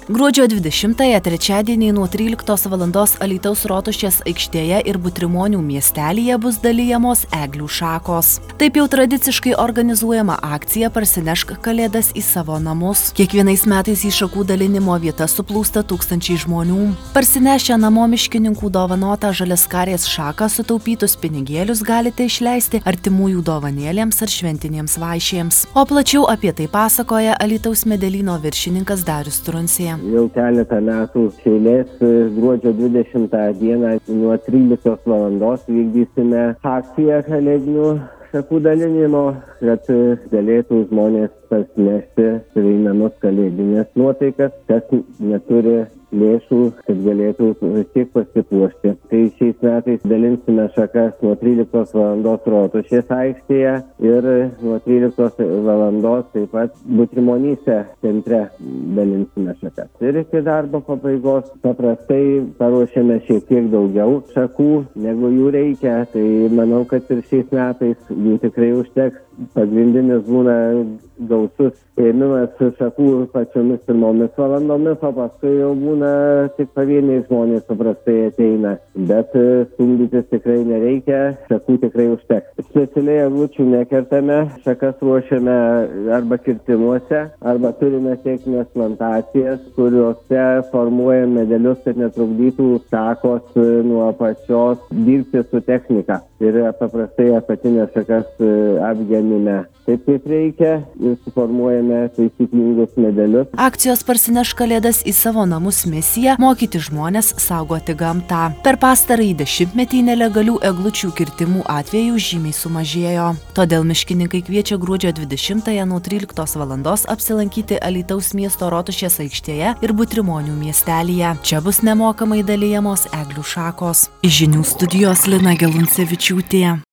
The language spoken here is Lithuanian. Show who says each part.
Speaker 1: Gruodžio 20-ąją trečiadienį nuo 13 val. Alytaus Rotušės aikštėje ir Butrimonių miestelyje bus dalijamos eglių šakos. Taip jau tradiciškai organizuojama akcija Parsinešk kalėdas į savo namus. Kiekvienais metais į šakų dalinimo vietas suplūsta tūkstančiai žmonių. Parsinešę namo miškininkų dovanotą žaliaskarės šaką sutaupytus pinigėlius galite išleisti artimųjų dovanėlėms ar šventinėms vaišėms. O plačiau apie tai pasakoja Alytaus medelyno viršininkas Darius Truncė.
Speaker 2: Jau keletą metų eilės gruodžio 20 dieną nuo 13 val. Vykdysime akciją kalėdinių šakų dalinimo, kad galėtų žmonės parsinešti į namus kalėdinės nuotaikas, kas neturi lėšų, kad galėtų tiek pasipuošti. Tai šiais metais dalinsime šakas nuo 13 val. Rotušės aikštėje ir nuo 13 val. Taip pat Butrimonyse centre dalinsime šakas. Ir iki darbo pabaigos paprastai paruošiame šiek tiek daugiau šakų, negu jų reikia. Tai manau, kad ir šiais metais jų tikrai užteks. Pagrindinis būna gausus ėmimas šakų pačiomis pirmomis valandomis, o paskui jau būna tik pavieniai žmonės paprastai ateina. Bet stumdytis tikrai nereikia, šakų tikrai užteks. Specialiai eglučių nekertame, šakas ruošiame arba kirtimuose, arba turime techninės plantacijas, kuriuose formuojame medelius, kad netrukdytų šakos nuo apačios dirbti su technika. Ir paprastai apatinės šakas apgenime taip kaip reikia ir suformuojame taisyklingus medelius.
Speaker 1: Akcijos Parsinešk kalėdas į savo namus misija – mokyti žmones saugoti gamtą. Per pastarąjį dešimtmetį nelegalių eglučių kirtimų atvejų žymiai sumažėjo. Todėl miškininkai kviečia gruodžio 20-ąją nuo 13 val. Apsilankyti Alytaus miesto Rotušės aikštėje ir Butrimonių miestelyje. Čia bus nemokamai dalijamos eglių šakos. Iš žinių studijos Lina Geluncevičiūtė.